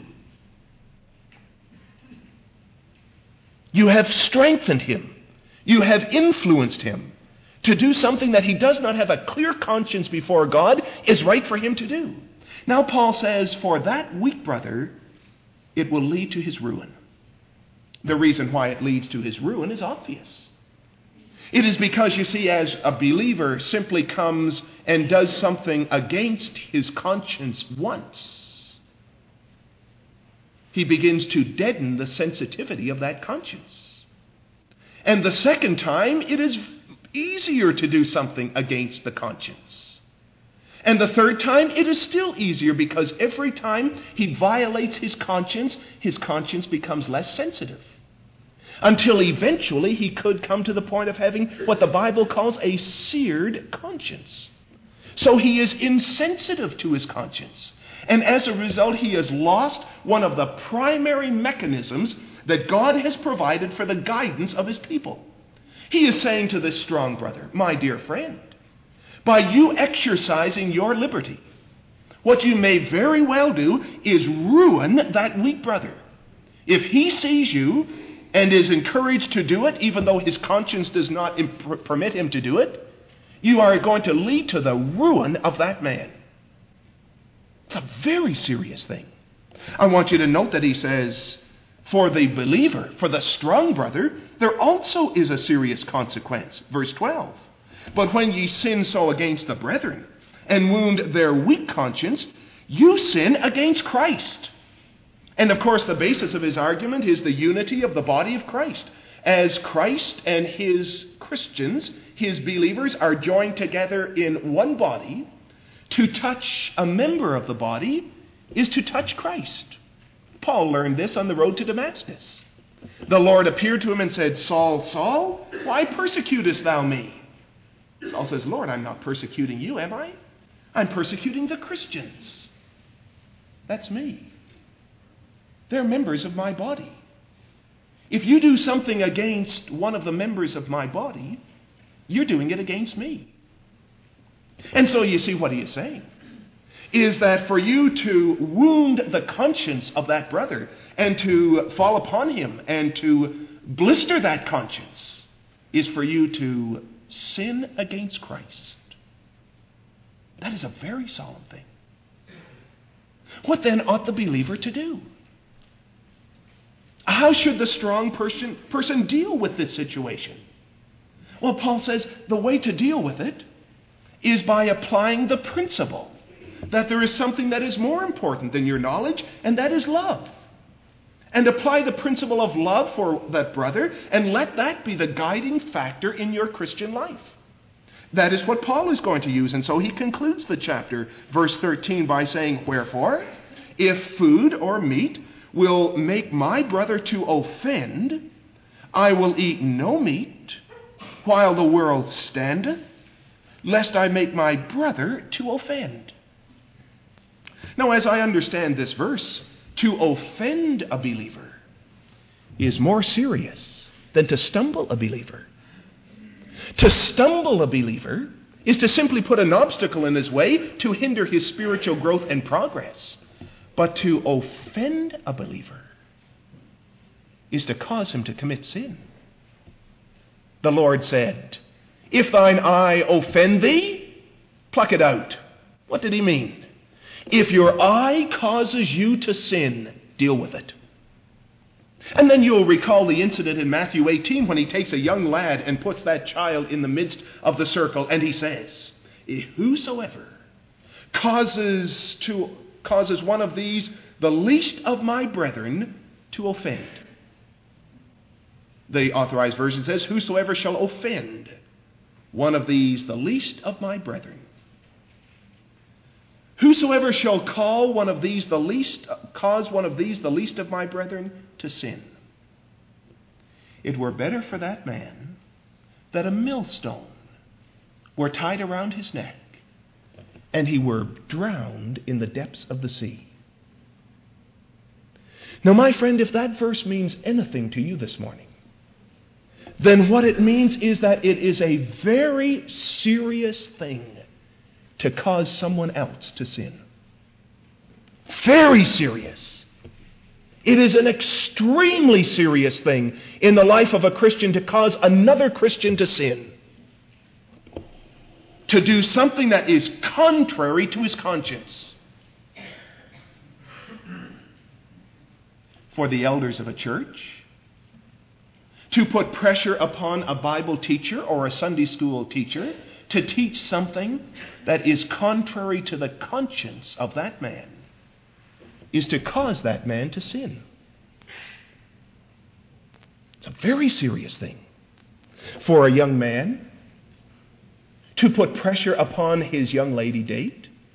You have strengthened him. You have influenced him to do something that he does not have a clear conscience before God is right for him to do. Now Paul says, for that weak brother, it will lead to his ruin. The reason why it leads to his ruin is obvious. It is because, you see, as a believer simply comes and does something against his conscience once, he begins to deaden the sensitivity of that conscience. And the second time, it is easier to do something against the conscience. And the third time, it is still easier, because every time he violates his conscience, his conscience becomes less sensitive. Until eventually he could come to the point of having what the Bible calls a seared conscience. So he is insensitive to his conscience. And as a result, he has lost one of the primary mechanisms that God has provided for the guidance of his people. He is saying to this strong brother, my dear friend, by you exercising your liberty, what you may very well do is ruin that weak brother. If he sees you and is encouraged to do it, even though his conscience does not imp- permit him to do it, you are going to lead to the ruin of that man. It's a very serious thing. I want you to note that he says, for the believer, for the strong brother, there also is a serious consequence. Verse twelve. But when ye sin so against the brethren, and wound their weak conscience, you sin against Christ. And of course, the basis of his argument is the unity of the body of Christ. As Christ and his Christians, his believers, are joined together in one body, to touch a member of the body is to touch Christ. Paul learned this on the road to Damascus. The Lord appeared to him and said, Saul, Saul, why persecutest thou me? Saul says, Lord, I'm not persecuting you, am I? I'm persecuting the Christians. That's me. They're members of my body. If you do something against one of the members of my body, you're doing it against me. And so you see what he is saying is that for you to wound the conscience of that brother and to fall upon him and to blister that conscience is for you to sin against Christ. That is a very solemn thing. What then ought the believer to do? How should the strong person, person deal with this situation? Well, Paul says the way to deal with it is by applying the principle that there is something that is more important than your knowledge, and that is love. And apply the principle of love for that brother, and let that be the guiding factor in your Christian life. That is what Paul is going to use, and so he concludes the chapter, verse thirteen, by saying, Wherefore, if food or meat will make my brother to offend, I will eat no meat while the world standeth, lest I make my brother to offend. Now, as I understand this verse, to offend a believer is more serious than to stumble a believer. To stumble a believer is to simply put an obstacle in his way to hinder his spiritual growth and progress. But to offend a believer is to cause him to commit sin. The Lord said, If thine eye offend thee, pluck it out. What did he mean? If your eye causes you to sin, deal with it. And then you'll recall the incident in Matthew eighteen when he takes a young lad and puts that child in the midst of the circle, and he says, Whosoever causes to causes one of these, the least of my brethren, to offend. The Authorized Version says, Whosoever shall offend one of these, the least of my brethren. Whosoever shall call one of these the least, cause one of these the least of my brethren to sin. It were better for that man that a millstone were tied around his neck and he were drowned in the depths of the sea. Now, my friend, if that verse means anything to you this morning, then what it means is that it is a very serious thing to cause someone else to sin. Very serious. It is an extremely serious thing in the life of a Christian to cause another Christian to sin. To do something that is contrary to his conscience. For the elders of a church, to put pressure upon a Bible teacher or a Sunday school teacher to teach something that is contrary to the conscience of that man is to cause that man to sin. It's a very serious thing. For a young man to put pressure upon his young lady date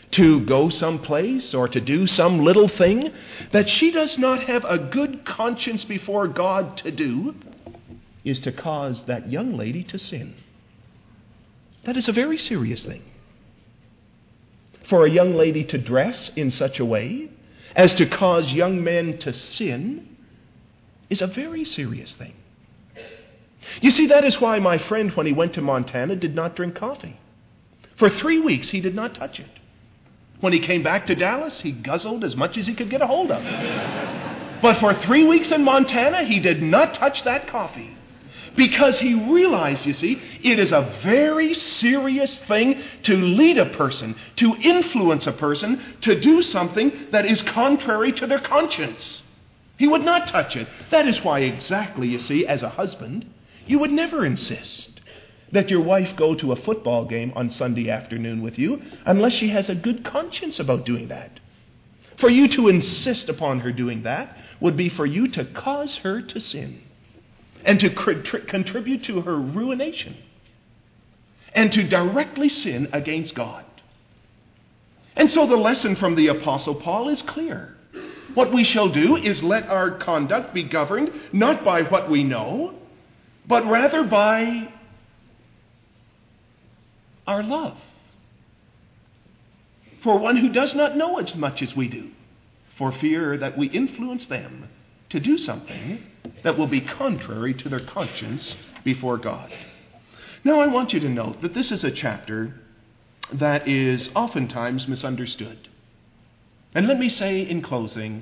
to go someplace or to do some little thing that she does not have a good conscience before God to do is to cause that young lady to sin. That is a very serious thing. For a young lady to dress in such a way as to cause young men to sin is a very serious thing. You see, that is why my friend, when he went to Montana, did not drink coffee. For three weeks, he did not touch it. When he came back to Dallas, he guzzled as much as he could get a hold of. But for three weeks in Montana, he did not touch that coffee. Because he realized, you see, it is a very serious thing to lead a person, to influence a person, to do something that is contrary to their conscience. He would not touch it. That is why exactly, you see, as a husband, you would never insist that your wife go to a football game on Sunday afternoon with you unless she has a good conscience about doing that. For you to insist upon her doing that would be for you to cause her to sin and to contribute to her ruination and to directly sin against God. And so the lesson from the Apostle Paul is clear. What we shall do is let our conduct be governed not by what we know, but rather by our love for one who does not know as much as we do, for fear that we influence them to do something that will be contrary to their conscience before God. Now, I want you to note that this is a chapter that is oftentimes misunderstood. And let me say in closing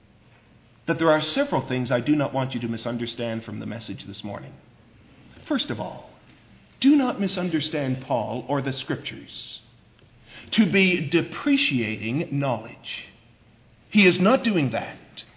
that there are several things I do not want you to misunderstand from the message this morning. First of all, do not misunderstand Paul or the Scriptures to be depreciating knowledge. He is not doing that.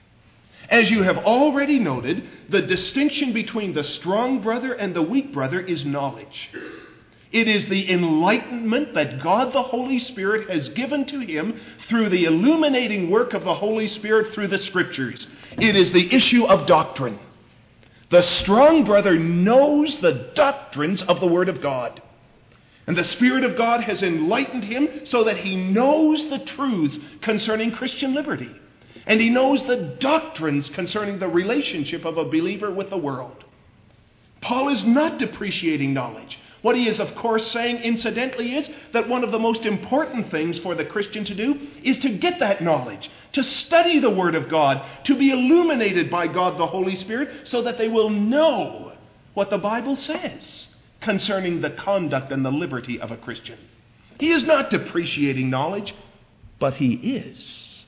As you have already noted, the distinction between the strong brother and the weak brother is knowledge. It is the enlightenment that God the Holy Spirit has given to him through the illuminating work of the Holy Spirit through the Scriptures. It is the issue of doctrine. The strong brother knows the doctrines of the Word of God. And the Spirit of God has enlightened him so that he knows the truths concerning Christian liberty. And he knows the doctrines concerning the relationship of a believer with the world. Paul is not depreciating knowledge. What he is, of course, saying incidentally is that one of the most important things for the Christian to do is to get that knowledge, to study the Word of God, to be illuminated by God the Holy Spirit so that they will know what the Bible says concerning the conduct and the liberty of a Christian. He is not depreciating knowledge, but he is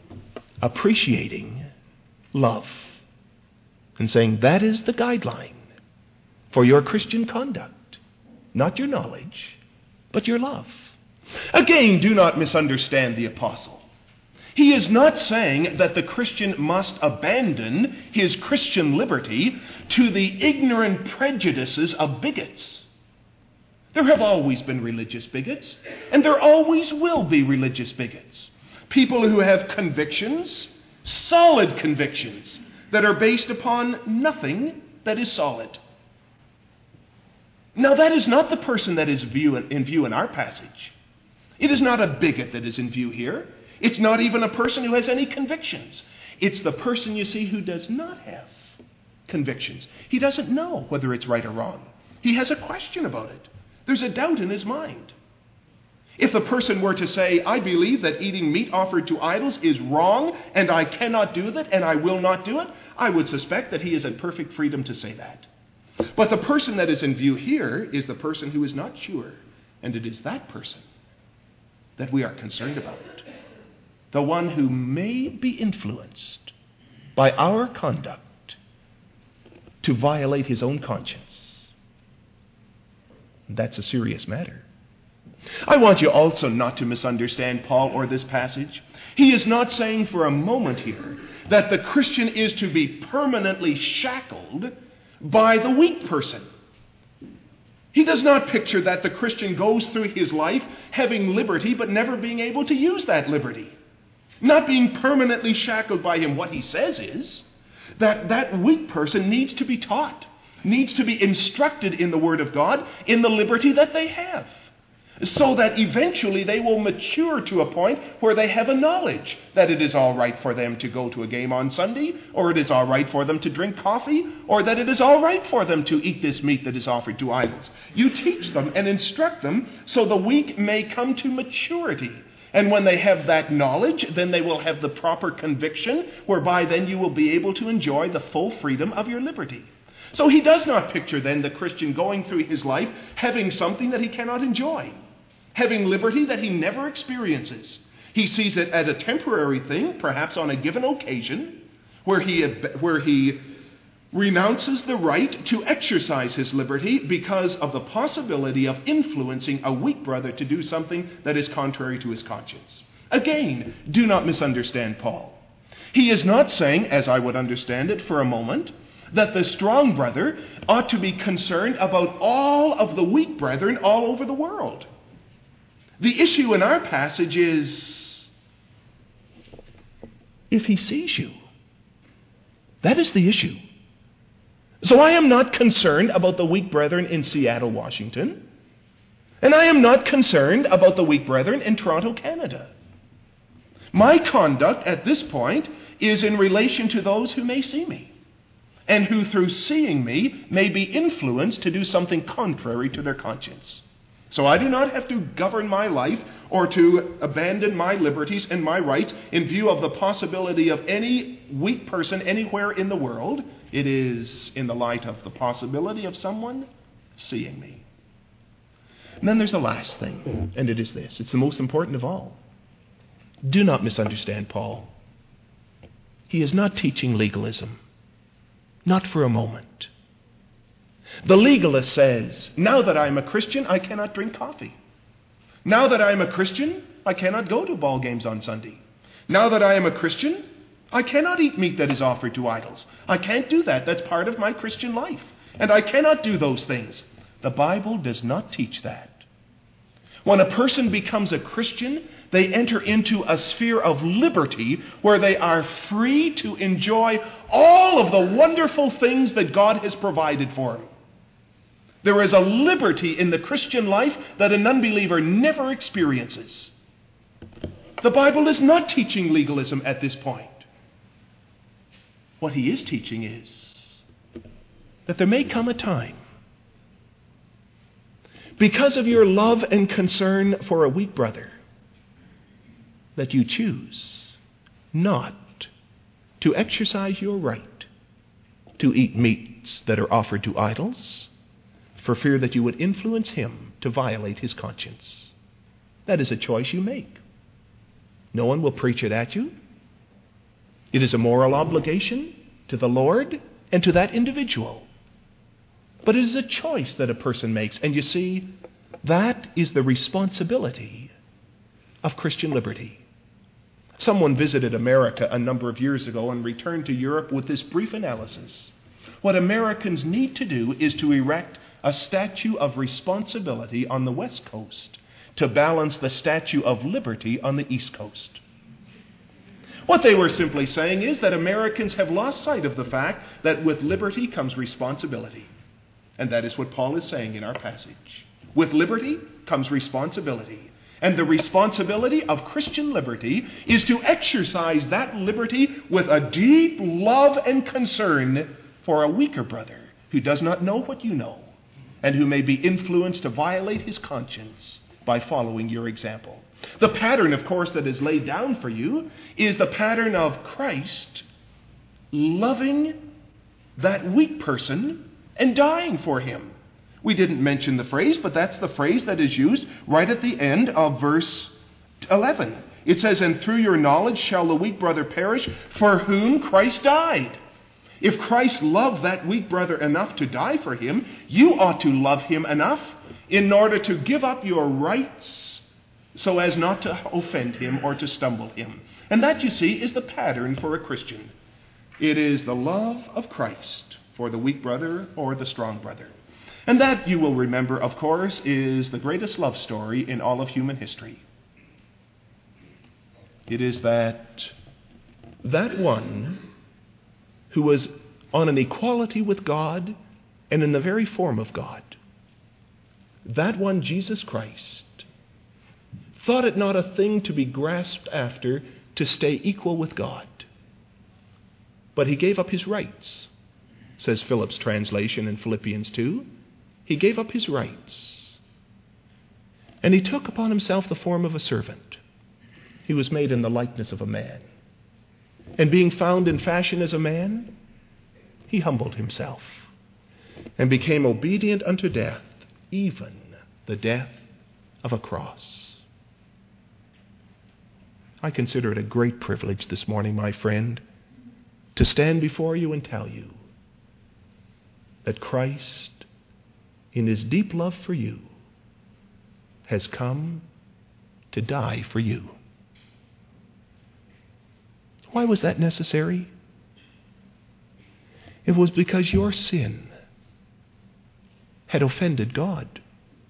appreciating love and saying that is the guideline for your Christian conduct. Not your knowledge, but your love. Again, do not misunderstand the apostle. He is not saying that the Christian must abandon his Christian liberty to the ignorant prejudices of bigots. There have always been religious bigots, and there always will be religious bigots. People who have convictions, solid convictions, that are based upon nothing that is solid. Now, that is not the person that is view in view in our passage. It is not a bigot that is in view here. It's not even a person who has any convictions. It's the person, you see, who does not have convictions. He doesn't know whether it's right or wrong. He has a question about it. There's a doubt in his mind. If the person were to say, I believe that eating meat offered to idols is wrong, and I cannot do that, and I will not do it, I would suspect that he is in perfect freedom to say that. But the person that is in view here is the person who is not sure. And it is that person that we are concerned about. The one who may be influenced by our conduct to violate his own conscience. That's a serious matter. I want you also not to misunderstand Paul or this passage. He is not saying for a moment here that the Christian is to be permanently shackled by the weak person. He does not picture that the Christian goes through his life having liberty but never being able to use that liberty. Not being permanently shackled by him. What he says is that that weak person needs to be taught, needs to be instructed in the Word of God in the liberty that they have. so that eventually they will mature to a point where they have a knowledge that it is all right for them to go to a game on Sunday, or it is all right for them to drink coffee, or that it is all right for them to eat this meat that is offered to idols. You teach them and instruct them so the weak may come to maturity. And when they have that knowledge, then they will have the proper conviction, whereby then you will be able to enjoy the full freedom of your liberty. So he does not picture then the Christian going through his life having something that he cannot enjoy, having liberty that he never experiences. He sees it as a temporary thing, perhaps on a given occasion, where he, where he renounces the right to exercise his liberty because of the possibility of influencing a weak brother to do something that is contrary to his conscience. Again, do not misunderstand Paul. He is not saying, as I would understand it for a moment, that the strong brother ought to be concerned about all of the weak brethren all over the world. The issue in our passage is if he sees you. That is the issue. So I am not concerned about the weak brethren in Seattle, Washington, and I am not concerned about the weak brethren in Toronto, Canada. My conduct at this point is in relation to those who may see me, and who through seeing me may be influenced to do something contrary to their conscience. So I do not have to govern my life or to abandon my liberties and my rights in view of the possibility of any weak person anywhere in the world. It is in the light of the possibility of someone seeing me. And then there's the last thing, and it is this. It's the most important of all. Do not misunderstand Paul. He is not teaching legalism. Not for a moment. The legalist says, now that I'm a Christian, I cannot drink coffee. Now that I'm a Christian, I cannot go to ball games on Sunday. Now that I am a Christian, I cannot eat meat that is offered to idols. I can't do that. That's part of my Christian life. And I cannot do those things. The Bible does not teach that. When a person becomes a Christian, they enter into a sphere of liberty where they are free to enjoy all of the wonderful things that God has provided for them. There is a liberty in the Christian life that an unbeliever never experiences. The Bible is not teaching legalism at this point. What he is teaching is that there may come a time, because of your love and concern for a weak brother, that you choose not to exercise your right to eat meats that are offered to idols for fear that you would influence him to violate his conscience. That is a choice you make. No one will preach it at you. It is a moral obligation to the Lord and to that individual. But it is a choice that a person makes. And you see, that is the responsibility of Christian liberty. Someone visited America a number of years ago and returned to Europe with this brief analysis. What Americans need to do is to erect a statue of responsibility on the West Coast to balance the statue of liberty on the East Coast. What they were simply saying is that Americans have lost sight of the fact that with liberty comes responsibility. And that is what Paul is saying in our passage. With liberty comes responsibility. And the responsibility of Christian liberty is to exercise that liberty with a deep love and concern for a weaker brother who does not know what you know and who may be influenced to violate his conscience by following your example. The pattern, of course, that is laid down for you is the pattern of Christ loving that weak person and dying for him. We didn't mention the phrase, but that's the phrase that is used right at the end of verse eleven. It says, "And through your knowledge shall the weak brother perish, for whom Christ died." If Christ loved that weak brother enough to die for him, you ought to love him enough in order to give up your rights so as not to offend him or to stumble him. And that, you see, is the pattern for a Christian. It is the love of Christ for the weak brother or the strong brother. And that, you will remember, of course, is the greatest love story in all of human history. It is that that one who was on an equality with God and in the very form of God, that one, Jesus Christ, thought it not a thing to be grasped after to stay equal with God. But he gave up his rights, says Philip's translation in Philippians two. He gave up his rights. And he took upon himself the form of a servant. He was made in the likeness of a man. And being found in fashion as a man, he humbled himself and became obedient unto death, even the death of a cross. I consider it a great privilege this morning, my friend, to stand before you and tell you that Christ, in his deep love for you, has come to die for you. Why was that necessary? It was because your sin had offended God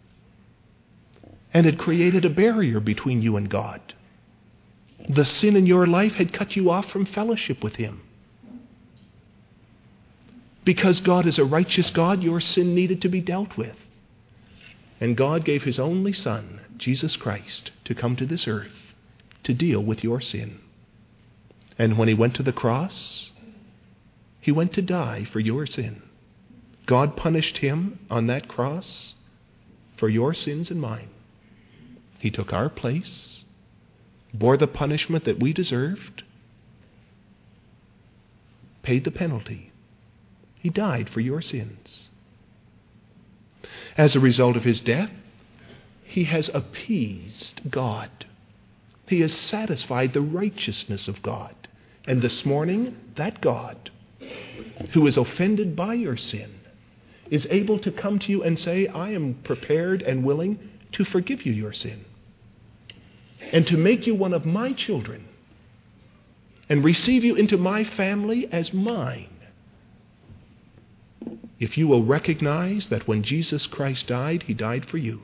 and had created a barrier between you and God. The sin in your life had cut you off from fellowship with him. Because God is a righteous God, your sin needed to be dealt with. And God gave his only Son, Jesus Christ, to come to this earth to deal with your sin. And when he went to the cross, he went to die for your sin. God punished him on that cross for your sins and mine. He took our place, bore the punishment that we deserved, paid the penalty. He died for your sins. As a result of his death, he has appeased God. He has satisfied the righteousness of God. And this morning, that God, who is offended by your sin, is able to come to you and say, I am prepared and willing to forgive you your sin and to make you one of my children and receive you into my family as mine. If you will recognize that when Jesus Christ died, he died for you.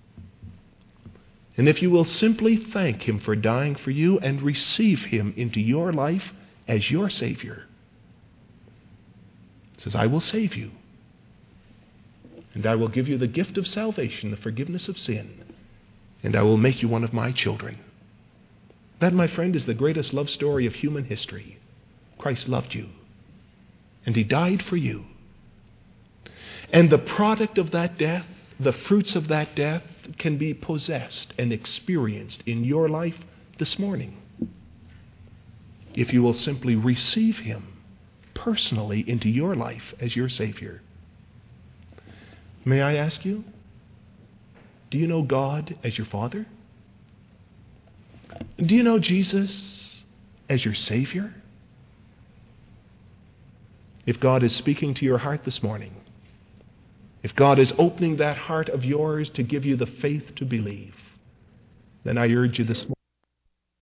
And if you will simply thank him for dying for you and receive him into your life as your Savior, he says, I will save you. And I will give you the gift of salvation, the forgiveness of sin, and I will make you one of my children. That, my friend, is the greatest love story of human history. Christ loved you, and he died for you. And the product of that death, the fruits of that death, can be possessed and experienced in your life this morning, if you will simply receive him personally into your life as your Savior. May I ask you, do you know God as your Father? Do you know Jesus as your Savior? If God is speaking to your heart this morning, if God is opening that heart of yours to give you the faith to believe, then I urge you this morning